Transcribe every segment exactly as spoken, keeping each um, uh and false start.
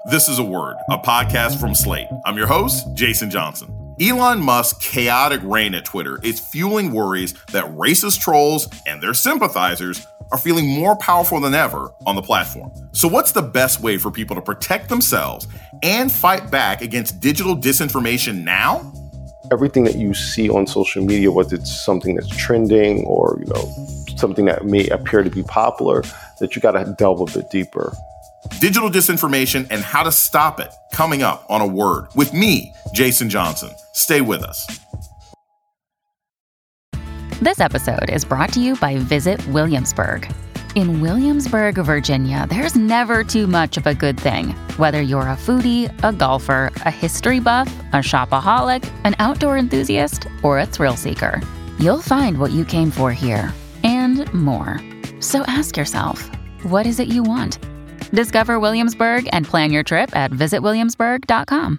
This is A Word, a podcast from Slate. I'm your host, Jason Johnson. Elon Musk's chaotic reign at Twitter is fueling worries that racist trolls and their sympathizers are feeling more powerful than ever on the platform. So what's the best way for people to protect themselves and fight back against digital disinformation now? Everything that you see on social media, whether it's something that's trending or, you know, something that may appear to be popular, that you got to delve a bit deeper. Digital disinformation and how to stop it, coming up on A Word with me, Jason Johnson. Stay with us. This episode is brought to you by Visit Williamsburg. In Williamsburg, Virginia, there's never too much of a good thing. Whether you're a foodie, a golfer, a history buff, a shopaholic, an outdoor enthusiast, or a thrill seeker, you'll find what you came for here and more. So ask yourself, what is it you want? Discover Williamsburg and plan your trip at visit williamsburg dot com.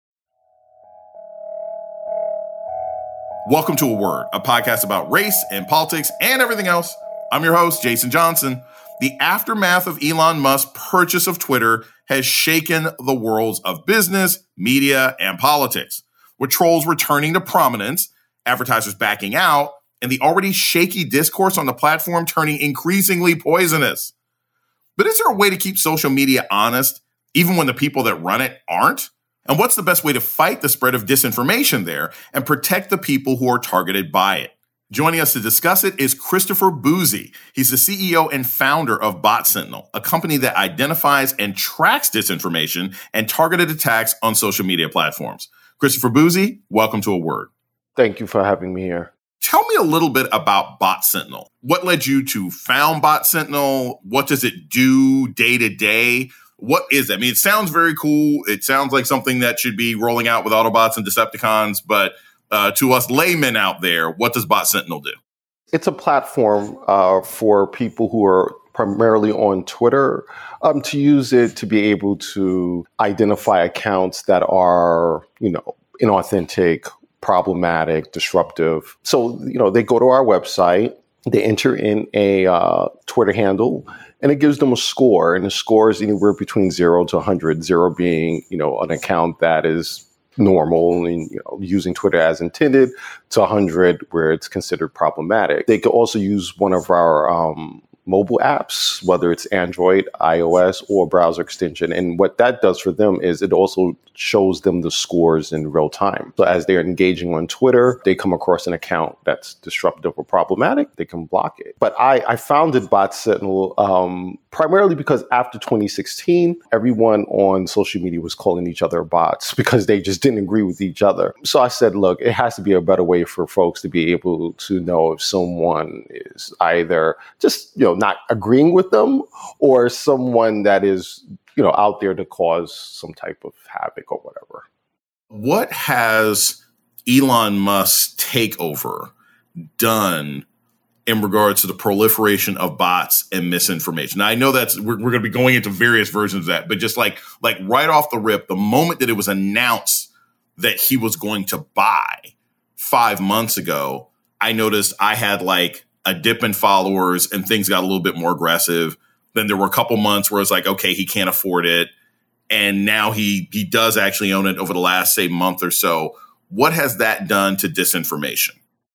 Welcome to A Word, a podcast about race and politics and everything else. I'm your host, Jason Johnson. The aftermath of Elon Musk's purchase of Twitter has shaken the worlds of business, media, and politics, with trolls returning to prominence, advertisers backing out, and the already shaky discourse on the platform turning increasingly poisonous. But is there a way to keep social media honest, even when the people that run it aren't? And what's the best way to fight the spread of disinformation there and protect the people who are targeted by it? Joining us to discuss it is Christopher Bouzy. He's the C E O and founder of Bot Sentinel, a company that identifies and tracks disinformation and targeted attacks on social media platforms. Christopher Bouzy, welcome to A Word. Thank you for having me here. Tell me a little bit about Bot Sentinel. What led you to found Bot Sentinel? What does it do day to day? What is it? I mean, it sounds very cool. It sounds like something that should be rolling out with Autobots and Decepticons. But uh, to us laymen out there, what does Bot Sentinel do? It's a platform uh, for people who are primarily on Twitter um, to use it to be able to identify accounts that are, you know, inauthentic, problematic, disruptive. So, you know, they go to our website, they enter in a uh, Twitter handle, and it gives them a score. And the score is anywhere between zero to one hundred, zero being, you know, an account that is normal and, you know, using Twitter as intended, to one hundred where it's considered problematic. They could also use one of our um, mobile apps, whether it's Android, iOS, or browser extension. And what that does for them is it also shows them the scores in real time. So as they're engaging on Twitter, they come across an account that's disruptive or problematic, they can block it. But I, I founded Bot Sentinel um, primarily because after twenty sixteen, everyone on social media was calling each other bots because they just didn't agree with each other. So I said, look, it has to be a better way for folks to be able to know if someone is either just, you know, not agreeing with them or someone that is, you know, out there to cause some type of havoc or whatever. What has Elon Musk's takeover done in regards to the proliferation of bots and misinformation? Now, I know that's we're, we're going to be going into various versions of that, but just like like right off the rip, the moment that it was announced that he was going to buy five months ago, I noticed I had like a dip in followers and things got a little bit more aggressive. Then there were a couple months where it's like, okay, he can't afford it. And now he he does actually own it over the last, say, month or so. What has that done to disinformation?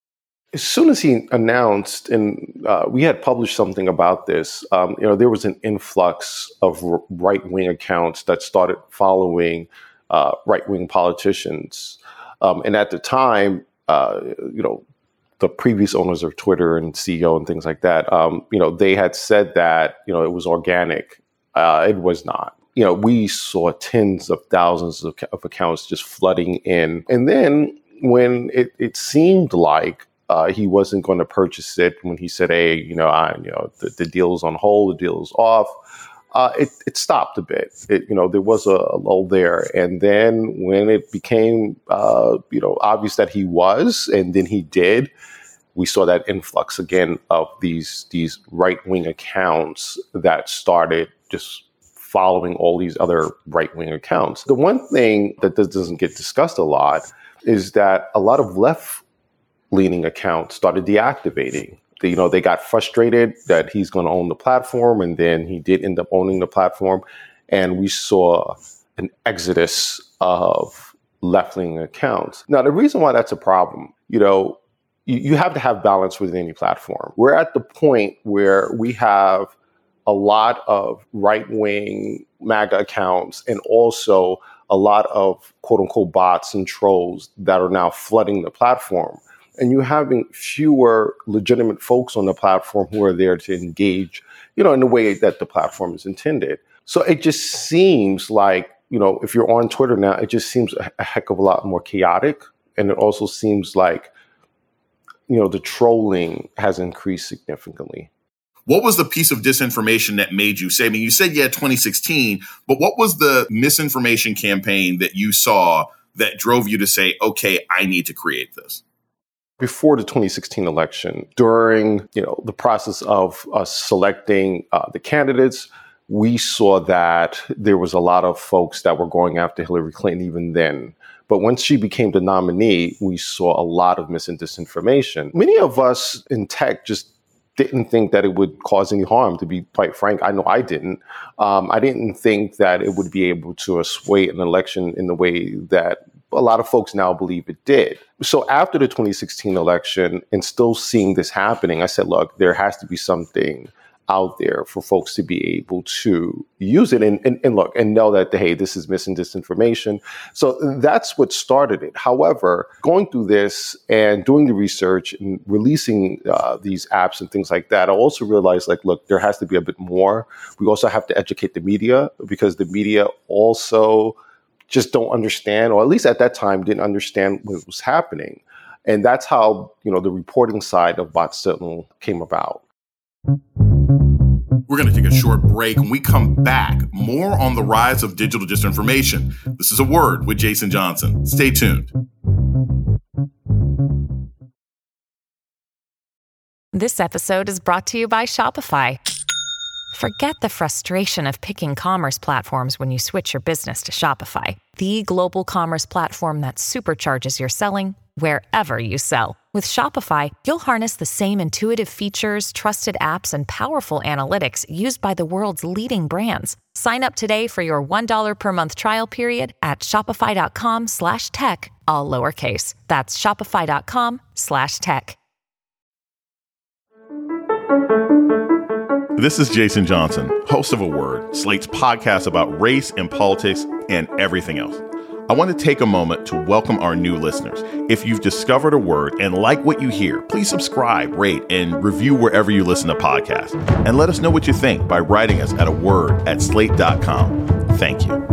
As soon as he announced, and uh, we had published something about this, um, you know, there was an influx of r- right-wing accounts that started following uh, right-wing politicians. Um, and at the time, uh, you know, the previous owners of Twitter and C E O and things like that, um, you know, they had said that, you know, it was organic. Uh, it was not. You know, we saw tens of thousands of, of accounts just flooding in. And then when it, it seemed like uh, he wasn't going to purchase it, when he said, hey, you know, I, you know, the, the deal's on hold, the deal's off, uh, it, it stopped a bit. It, you know, there was a, a lull there. And then when it became, uh, you know, obvious that he was, and then he did, we saw that influx again of these these right-wing accounts that started just following all these other right-wing accounts. The one thing that doesn't get discussed a lot is that a lot of left-leaning accounts started deactivating. They, you know, they got frustrated that he's going to own the platform, and then he did end up owning the platform. and we saw an exodus of left-leaning accounts. Now, the reason why that's a problem, you know, you, you have to have balance within any platform. We're at the point where we have a lot of right-wing MAGA accounts and also a lot of quote-unquote bots and trolls that are now flooding the platform. And you're having fewer legitimate folks on the platform who are there to engage, you know, in the way that the platform is intended. So it just seems like, you know, if you're on Twitter now, it just seems a, a heck of a lot more chaotic. And it also seems like, you know, the trolling has increased significantly. What was the piece of disinformation that made you say, I mean, you said, yeah, twenty sixteen, but what was the misinformation campaign that you saw that drove you to say, okay, I need to create this? Before the twenty sixteen election, during, you know, the process of us selecting uh, the candidates, we saw that there was a lot of folks that were going after Hillary Clinton even then. But once she became the nominee, we saw a lot of mis and disinformation. Many of us in tech just didn't think that it would cause any harm, to be quite frank. I know I didn't. Um, I didn't think that it would be able to sway an election in the way that a lot of folks now believe it did. So after the twenty sixteen election and still seeing this happening, I said, look, there has to be something out there for folks to be able to use it and, and, and look and know that, hey, this is mis and disinformation. So that's what started it. However, going through this and doing the research and releasing uh, these apps and things like that, I also realized, like, look, there has to be a bit more. We also have to educate the media, because the media also just don't understand, or at least at that time didn't understand what was happening. And that's how, you know, the reporting side of Bot Sentinel came about. We're going to take a short break. When we come back, more on the rise of digital disinformation. This is A Word with Jason Johnson. Stay tuned. This episode is brought to you by Shopify. Forget the frustration of picking commerce platforms when you switch your business to Shopify, the global commerce platform that supercharges your selling wherever you sell. With Shopify, you'll harness the same intuitive features, trusted apps, and powerful analytics used by the world's leading brands. Sign up today for your one dollar per month trial period at shopify.com slash tech, all lowercase. That's shopify.com slash tech. This is Jason Johnson, host of A Word, Slate's podcast about race and politics and everything else. I want to take a moment to welcome our new listeners. If you've discovered A Word and like what you hear, please subscribe, rate, and review wherever you listen to podcasts. And let us know what you think by writing us at a word at slate dot com. Thank you.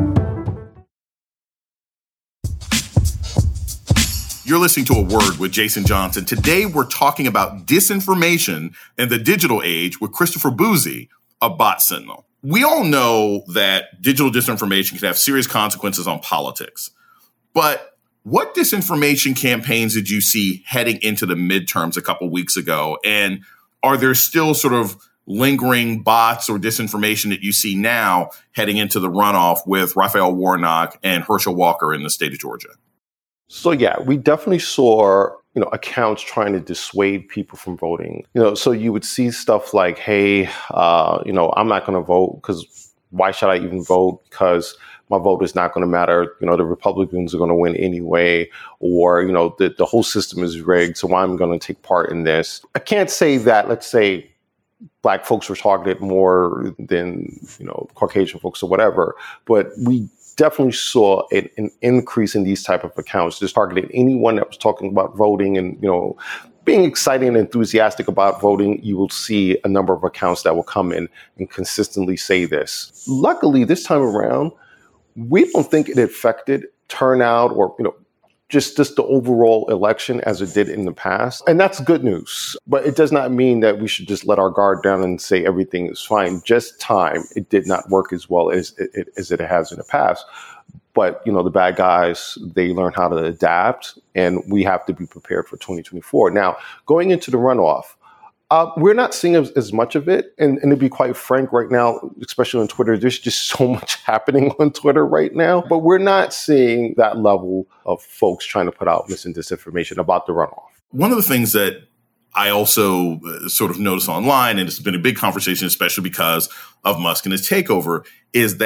You're listening to A Word with Jason Johnson. Today, we're talking about disinformation in the digital age with Christopher Bouzy of Bot Sentinel. We all know that digital disinformation can have serious consequences on politics. But what disinformation campaigns did you see heading into the midterms a couple weeks ago? And are there still sort of lingering bots or disinformation that you see now heading into the runoff with Raphael Warnock and Herschel Walker in the state of Georgia? So, yeah, we definitely saw, you know, accounts trying to dissuade people from voting. You know, so you would see stuff like, hey, uh, you know, I'm not going to vote because why should I even vote? Because my vote is not going to matter. You know, the Republicans are going to win anyway, or, you know, the, the whole system is rigged. So why am I going to take part in this? I can't say that, let's say, Black folks were targeted more than, you know, Caucasian folks or whatever. But we definitely saw an, an increase in these type of accounts, just targeting anyone that was talking about voting and, you know, being excited and enthusiastic about voting. You will see a number of accounts that will come in and consistently say this. Luckily, this time around, we don't think it affected turnout or, you know, just, just the overall election as it did in the past. And that's good news. But it does not mean that we should just let our guard down and say everything is fine. Just time. It did not work as well as it, as it has in the past. But, you know, the bad guys, they learn how to adapt, and we have to be prepared for twenty twenty-four. Now, going into the runoff, uh, we're not seeing as, as much of it. And, and to be quite frank right now, especially on Twitter, there's just so much happening on Twitter right now. But we're not seeing that level of folks trying to put out mis and disinformation about the runoff. One of the things that I also uh, sort of notice online, and it's been a big conversation, especially because of Musk and his takeover, is that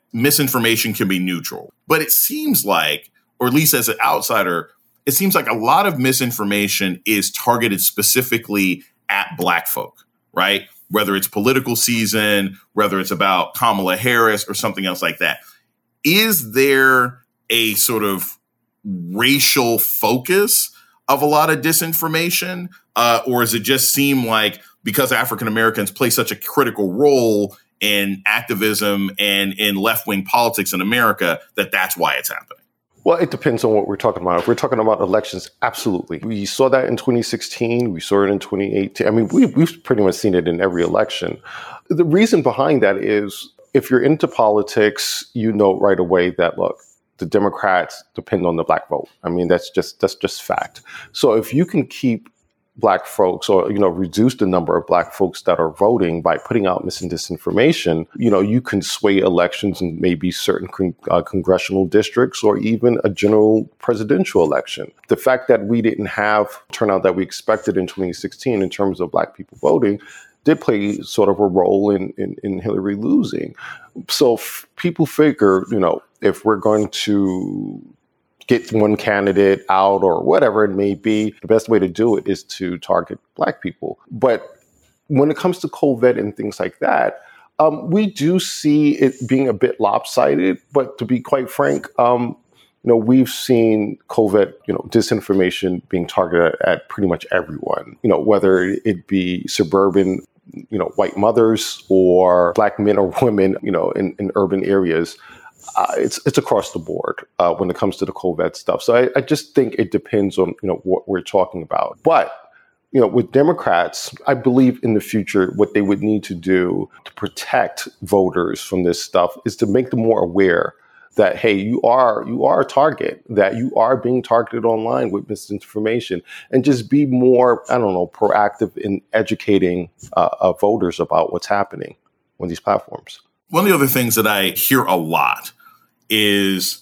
misinformation can be neutral. But it seems like, or at least as an outsider, it seems like a lot of misinformation is targeted specifically at Black folk, right? Whether it's political season, whether it's about Kamala Harris or something else like that. Is there a sort of racial focus of a lot of disinformation? Uh, or does it just seem like because African Americans play such a critical role in activism and in left-wing politics in America that that's why it's happening? Well, it depends on what we're talking about. If we're talking about elections, absolutely. We saw that in twenty sixteen. We saw it in twenty eighteen. I mean, we, we've pretty much seen it in every election. The reason behind that is if you're into politics, you know right away that, look, the Democrats depend on the Black vote. I mean, that's just that's just fact. So if you can keep Black folks or, you know, reduce the number of Black folks that are voting by putting out mis and disinformation, you know, you can sway elections in maybe certain con- uh, congressional districts or even a general presidential election. The fact that we didn't have turnout that we expected in twenty sixteen in terms of Black people voting did play sort of a role in, in, in Hillary losing. So f- people figure, you know, if we're going to get one candidate out or whatever it may be, the best way to do it is to target Black people. But when it comes to COVID and things like that, um, we do see it being a bit lopsided. But to be quite frank, um, you know, we've seen COVID, you know, disinformation being targeted at pretty much everyone, you know, whether it be suburban, you know, white mothers or Black men or women, you know, in, in urban areas. Uh, it's it's across the board uh, when it comes to the COVID stuff. So I, I just think it depends on, you know, what we're talking about. But, you know, with Democrats, I believe in the future what they would need to do to protect voters from this stuff is to make them more aware that, hey, you are you are a target, that you are being targeted online with misinformation, and just be more, I don't know, proactive in educating uh, uh, voters about what's happening on these platforms. One of the other things that I hear a lot is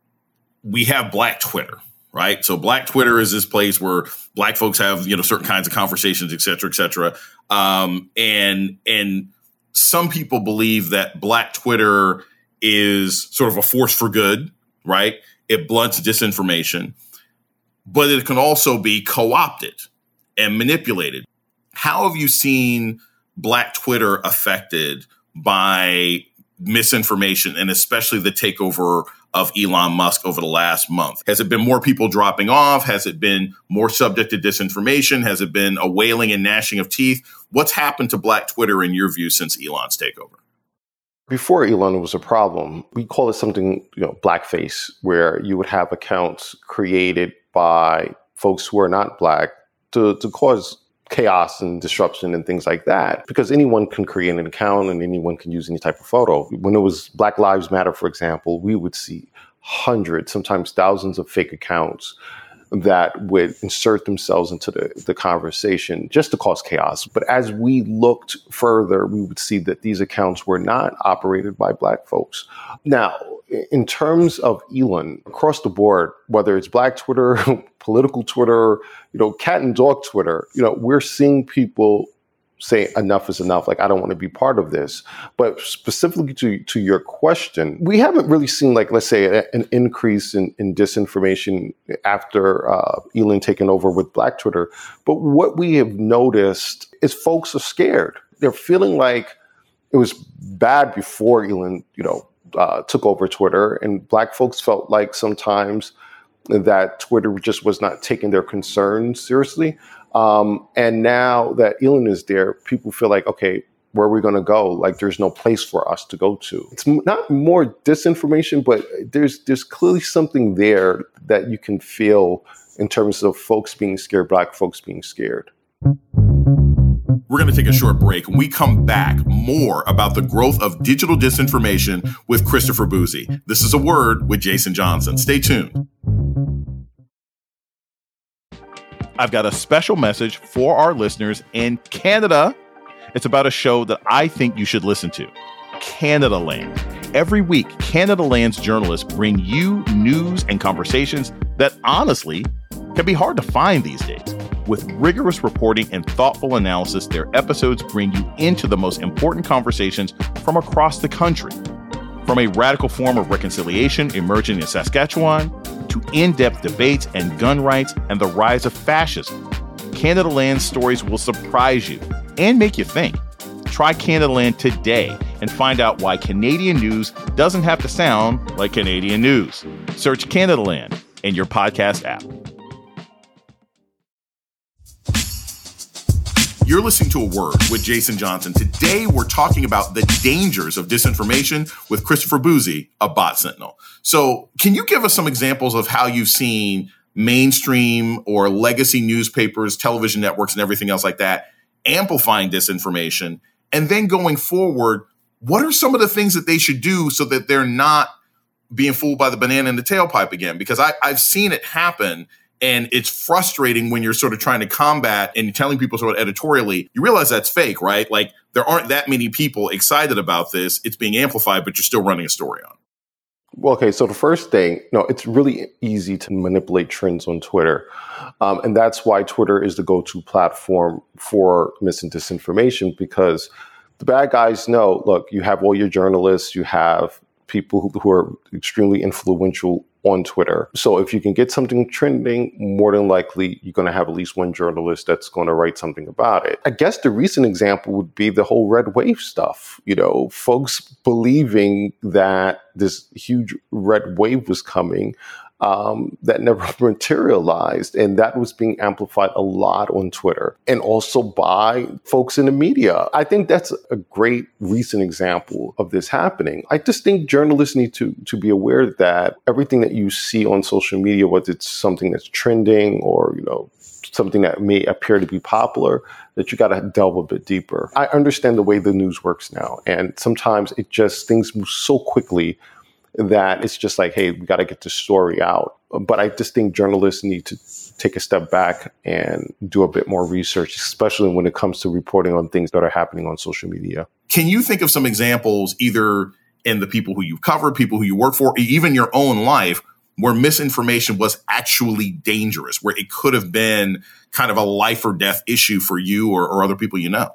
we have Black Twitter, right? So Black Twitter is this place where Black folks have, you know, certain kinds of conversations, et cetera, et cetera. Um, and, and some people believe that Black Twitter is sort of a force for good, right? It blunts disinformation, but it can also be co-opted and manipulated. How have you seen Black Twitter affected by misinformation and especially the takeover of Elon Musk over the last month? Has it been more people dropping off? Has it been more subject to disinformation? Has it been a wailing and gnashing of teeth? What's happened to Black Twitter in your view since Elon's takeover? Before Elon, it was a problem. We call it something, you know, blackface, where you would have accounts created by folks who are not Black to, to cause chaos and disruption and things like that, because anyone can create an account and anyone can use any type of photo. When it was Black Lives Matter, for example, we would see hundreds, sometimes thousands of fake accounts that would insert themselves into the, the conversation just to cause chaos. But as we looked further, we would see that these accounts were not operated by Black folks. Now, in terms of Elon, across the board, whether it's Black Twitter, political Twitter, you know, cat and dog Twitter, you know, we're seeing people say enough is enough. Like, I don't want to be part of this. But specifically to, to your question, we haven't really seen, like, let's say, a, an increase in, in disinformation after uh, Elon taking over with Black Twitter. But what we have noticed is folks are scared. They're feeling like it was bad before Elon, you know, uh, took over Twitter. And Black folks felt like sometimes that Twitter just was not taking their concerns seriously. Um, and now that Elon is there, people feel like, okay, where are we going to go? Like, there's no place for us to go to. It's not more disinformation, but there's there's clearly something there that you can feel in terms of folks being scared, Black folks being scared. We're going to take a short break. When we come back, more about the growth of digital disinformation with Christopher Bouzy. This is A Word with Jason Johnson. Stay tuned. I've got a special message for our listeners in Canada. It's about a show that I think you should listen to, Canada Land. Every week, Canada Land's journalists bring you news and conversations that honestly can be hard to find these days. With rigorous reporting and thoughtful analysis, their episodes bring you into the most important conversations from across the country. From a radical form of reconciliation emerging in Saskatchewan to in-depth debates and gun rights and the rise of fascism, Canadaland's stories will surprise you and make you think. Try Canadaland today and find out why Canadian news doesn't have to sound like Canadian news. Search Canadaland in your podcast app. You're listening to A Word with Jason Johnson. Today, we're talking about the dangers of disinformation with Christopher Bouzy of Bot Sentinel. So can you give us some examples of how you've seen mainstream or legacy newspapers, television networks, and everything else like that amplifying disinformation? And then going forward, what are some of the things that they should do so that they're not being fooled by the banana in the tailpipe again? Because I, I've seen it happen. And it's frustrating when you're sort of trying to combat and telling people sort of editorially, you realize that's fake, right? Like there aren't that many people excited about this. It's being amplified, but you're still running a story on it. Well, okay, so the first thing, no, it's really easy to manipulate trends on Twitter. Um, and that's why Twitter is the go-to platform for mis and disinformation, because the bad guys know, look, you have all your journalists, you have people who, who are extremely influential on Twitter. So if you can get something trending, more than likely you're going to have at least one journalist that's going to write something about it. I guess the recent example would be the whole red wave stuff. You know, folks believing that this huge red wave was coming um, that never materialized. And that was being amplified a lot on Twitter and also by folks in the media. I think that's a great recent example of this happening. I just think journalists need to, to be aware that everything that you see on social media, whether it's something that's trending or, you know, something that may appear to be popular, that you got to delve a bit deeper. I understand the way the news works now. And sometimes it just, things move so quickly that it's just like, hey, we got to get the story out. But I just think journalists need to take a step back and do a bit more research, especially when it comes to reporting on things that are happening on social media. Can you think of some examples, either in the people who you've covered, people who you work for, even your own life, where misinformation was actually dangerous, where it could have been kind of a life or death issue for you or, or other people you know?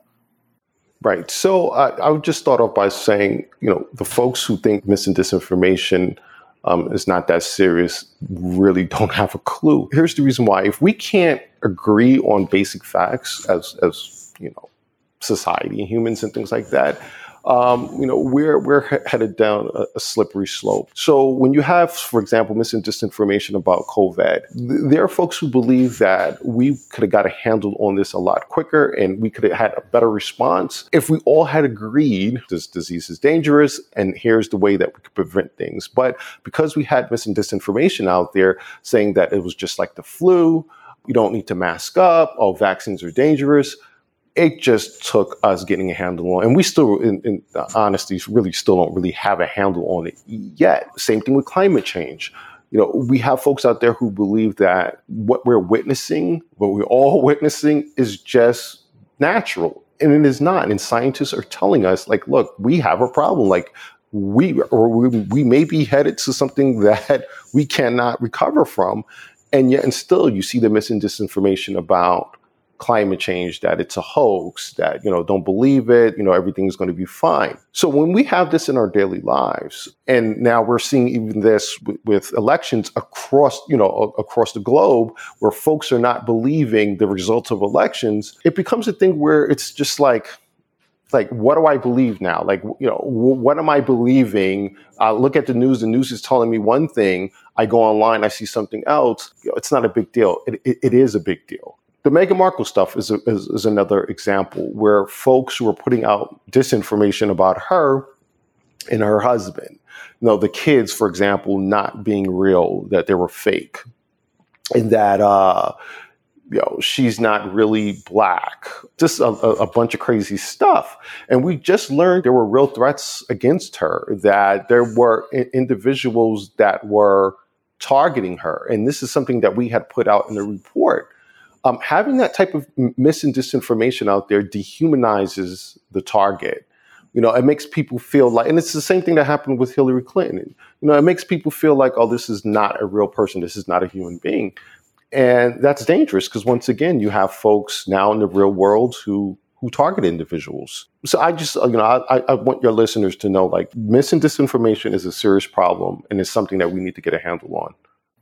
Right. So I, I would just start off by saying, you know, the folks who think mis and disinformation um, is not that serious really don't have a clue. Here's the reason why. If we can't agree on basic facts as, as you know, society and humans and things like that, Um, you know, we're we're headed down a, a slippery slope. So when you have, for example, mis and disinformation about COVID, th- there are folks who believe that we could have got a handle on this a lot quicker and we could have had a better response if we all had agreed this disease is dangerous and here's the way that we could prevent things. But because we had mis and disinformation out there saying that it was just like the flu, you don't need to mask up, all vaccines are dangerous, it just took us getting a handle on, and we still, in, in honesty, really still don't really have a handle on it yet. Same thing with climate change. You know, we have folks out there who believe that what we're witnessing, what we're all witnessing, is just natural, and it is not. And scientists are telling us, like, look, we have a problem. Like, we or we, we may be headed to something that we cannot recover from, and yet, and still, you see the mis and disinformation about climate change, that it's a hoax, that, you know, don't believe it, you know, everything's going to be fine. So when we have this in our daily lives, and now we're seeing even this with, with elections across, you know, across the globe, where folks are not believing the results of elections, it becomes a thing where it's just like, like, what do I believe now? Like, you know, w- what am I believing? I look at the news, the news is telling me one thing. I go online, I see something else. You know, it's not a big deal. It, it, it is a big deal. The Meghan Markle stuff is, a, is is another example where folks who are putting out disinformation about her and her husband, you know, the kids, for example, not being real, that they were fake, and that, uh, you know, she's not really black, just a, a bunch of crazy stuff. And we just learned there were real threats against her, that there were I- individuals that were targeting her. And this is something that we had put out in the report. Um, having that type of mis and disinformation out there dehumanizes the target. You know, it makes people feel like, and it's the same thing that happened with Hillary Clinton. You know, it makes people feel like, oh, this is not a real person. This is not a human being. And that's dangerous because, once again, you have folks now in the real world who, who who target individuals. So I just, you know, I, I want your listeners to know, like, mis and disinformation is a serious problem, and it's something that we need to get a handle on.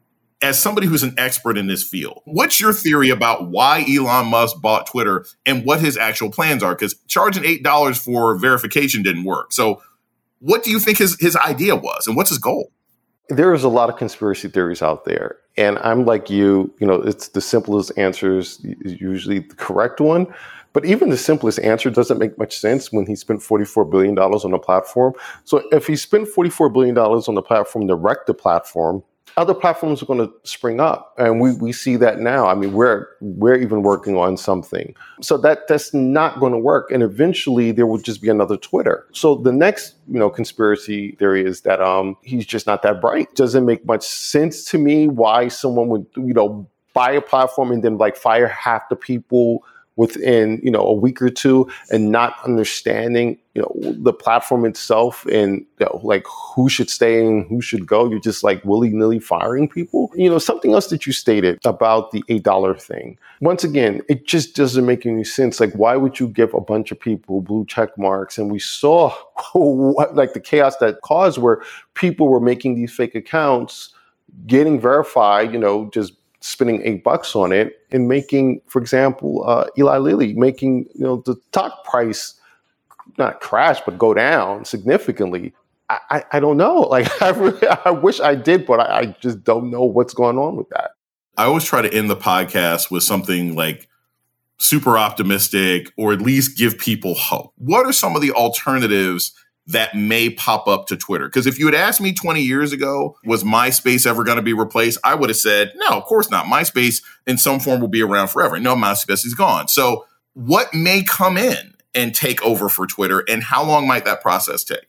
As somebody who's an expert in this field, what's your theory about why Elon Musk bought Twitter and what his actual plans are? Because charging eight dollars for verification didn't work. So what do you think his, his idea was, and what's his goal? There is a lot of conspiracy theories out there. And I'm like you, you know, it's the simplest answer is usually the correct one. But even the simplest answer doesn't make much sense when he spent forty-four billion dollars on the platform. So if he spent forty-four billion dollars on the platform to wreck the platform, other platforms are going to spring up. And we, we see that now. I mean, we're we're even working on something. So that that's not going to work. And eventually there will just be another Twitter. So the next, you know, conspiracy theory is that um he's just not that bright. Doesn't make much sense to me why someone would, you know, buy a platform and then like fire half the people within, you know, a week or two, and not understanding, you know, the platform itself and, you know, like who should stay and who should go. You're just like willy-nilly firing people. You know, something else that you stated about the eight dollar thing. Once again, it just doesn't make any sense. Like, why would you give a bunch of people blue check marks? And we saw what, like the chaos that caused where people were making these fake accounts, getting verified, you know, just spending eight bucks on it and making, for example, uh, Eli Lilly making, you know, the stock price not crash, but go down significantly. I, I, I don't know. Like, I really, I wish I did, but I, I just don't know what's going on with that. I always try to end the podcast with something like super optimistic, or at least give people hope. What are some of the alternatives that may pop up to Twitter? Because if you had asked me twenty years ago, was MySpace ever going to be replaced? I would have said, no, of course not. MySpace in some form will be around forever. No, MySpace is gone. So what may come in and take over for Twitter, and how long might that process take?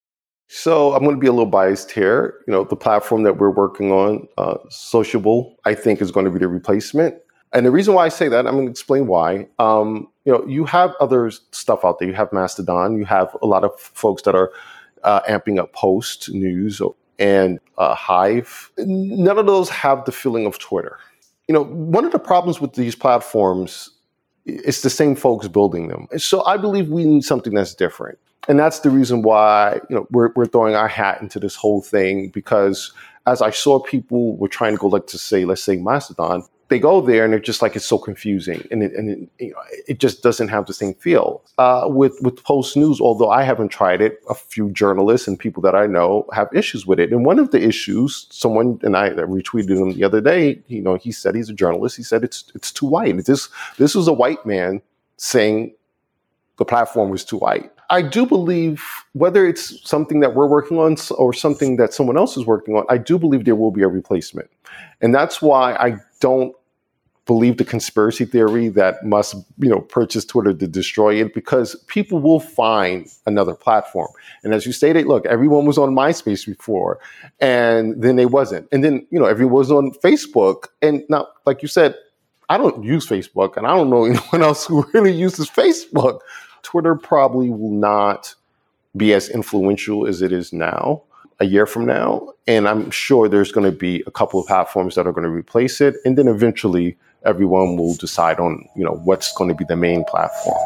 So I'm going to be a little biased here. You know, the platform that we're working on, uh, Sociable, I think is going to be the replacement. And the reason why I say that, I'm going to explain why. Um, you know, you have other stuff out there. You have Mastodon. You have a lot of folks that are uh, amping up Post, News, and uh, Hive. None of those have the feeling of Twitter. You know, one of the problems with these platforms, it's the same folks building them. So I believe we need something that's different. And that's the reason why, you know, we're, we're throwing our hat into this whole thing, because as I saw people were trying to go, like to say, let's say Mastodon, they go there and they're just like, it's so confusing, and it, and it, you know, it just doesn't have the same feel. Uh, with with Post News, although I haven't tried it, a few journalists and people that I know have issues with it. And one of the issues, someone, and I retweeted him the other day, you know, he said, he's a journalist. He said it's it's too white. This this was a white man saying the platform was too white. I do believe, whether it's something that we're working on or something that someone else is working on, I do believe there will be a replacement. And that's why I don't believe the conspiracy theory that Musk, you know, purchase Twitter to destroy it, because people will find another platform. And as you stated, look, everyone was on MySpace before, and then they wasn't. And then, you know, everyone was on Facebook. And now, like you said, I don't use Facebook, and I don't know anyone else who really uses Facebook. Twitter probably will not be as influential as it is now a year from now. And I'm sure there's going to be a couple of platforms that are going to replace it. And then eventually everyone will decide on, you know, what's going to be the main platform.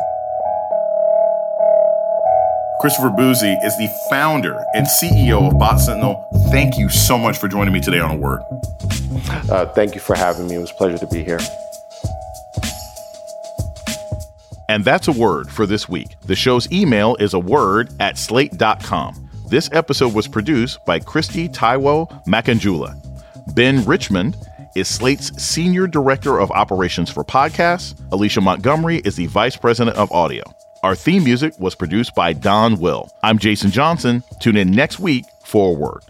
Christopher Bouzy is the founder and C E O of Bot Sentinel. Thank you so much for joining me today on A Word. Uh, thank you for having me. It was a pleasure to be here. And that's A Word for this week. The show's email is a word at slate dot com. This episode was produced by Christy Taiwo Makanjula. Ben Richmond is Slate's Senior Director of Operations for Podcasts. Alicia Montgomery is the Vice President of Audio. Our theme music was produced by Don Will. I'm Jason Johnson. Tune in next week for A Word.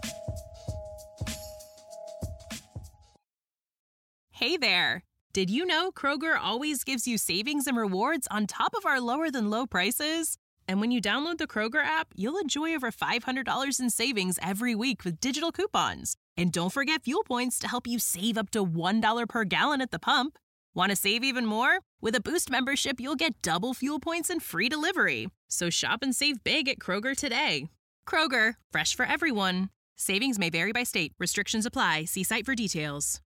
Hey there. Did you know Kroger always gives you savings and rewards on top of our lower than low prices? And when you download the Kroger app, you'll enjoy over five hundred dollars in savings every week with digital coupons. And don't forget fuel points to help you save up to one dollar per gallon at the pump. Want to save even more? With a Boost membership, you'll get double fuel points and free delivery. So shop and save big at Kroger today. Kroger, fresh for everyone. Savings may vary by state. Restrictions apply. See site for details.